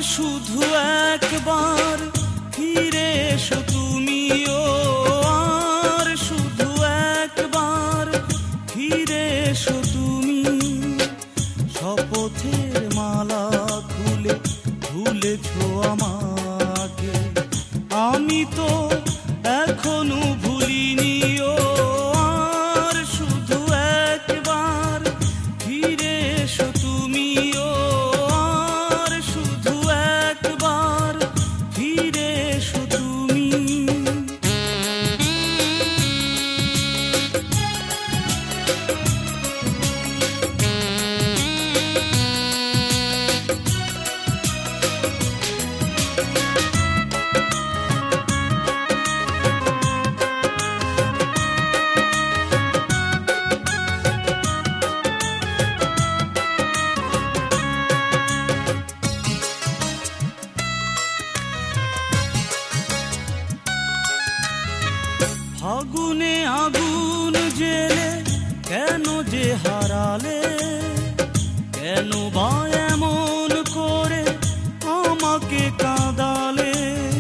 শুধু একবার ফিরে এসো তুমিও, আর শুধু একবার ফিরে এসো তুমি। শপথের মালা খুলে ভুলেছো আমাকে, আমি তো এখনো ভুলিনিও। আর শুধু একবার ফিরে এসো তুমিও, আর শুধু একবার ফিরে এসো তুমি। ফাগুনে আগুন জেলে কেন যে হারালে, কেন বা এমন করে আমাকে কাঁদালে।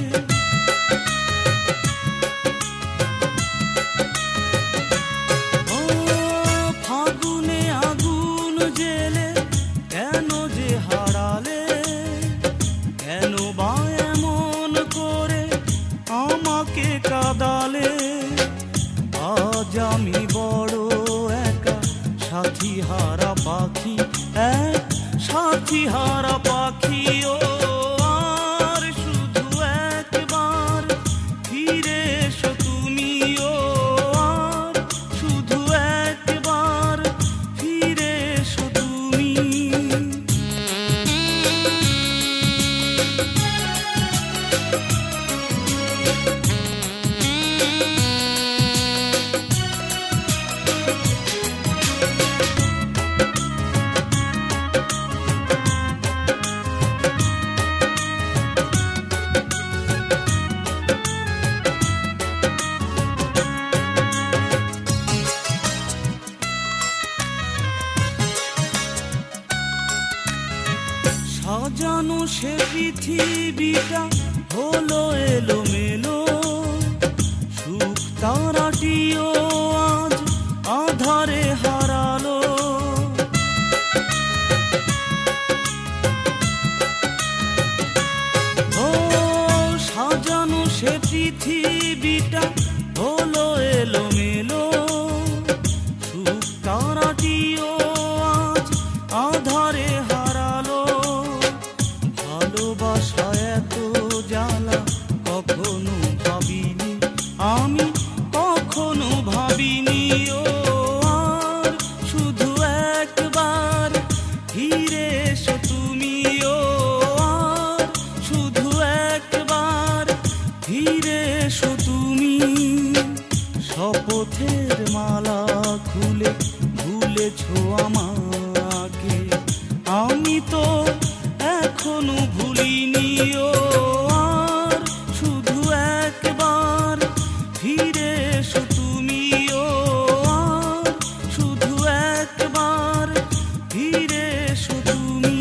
ও ফাগুনে আগুন জেলে কেন যে হারালে, কেন বা এমন করে আমাকে কাঁদালে। আজ আমি বড় একা সাথী হারা পাখি, এক সাথী হারা পাখি। ও আর শুধু একবার ফিরে এসো তুমিও, আর শুধু একবার ফিরে এসো তুমি। সাজানো সে পৃথিবীটা হলো এলোমেলো, সুখ তারাটিও আজ আধারে হারালো। ও সাজানো সে পৃথিবীটা হলো এলোমেলো, সুখ তারাটিও আজ আধারে হারালো। ভালোবাসা এত জ্বালা কখনো ভাবিনি, আমি কখনো ভাবিনি। ও আর শুধু একবার ফিরে এসো তুমিও, আর শুধু একবার ফিরে এসো তুমি। শপথের মালা খুলে ভুলেছো আমাকে, আমি তো এখনো ভুলিনিও। আর শুধু একবার ফিরে এসো তুমিও, আর শুধু একবার ফিরে এসো তুমি।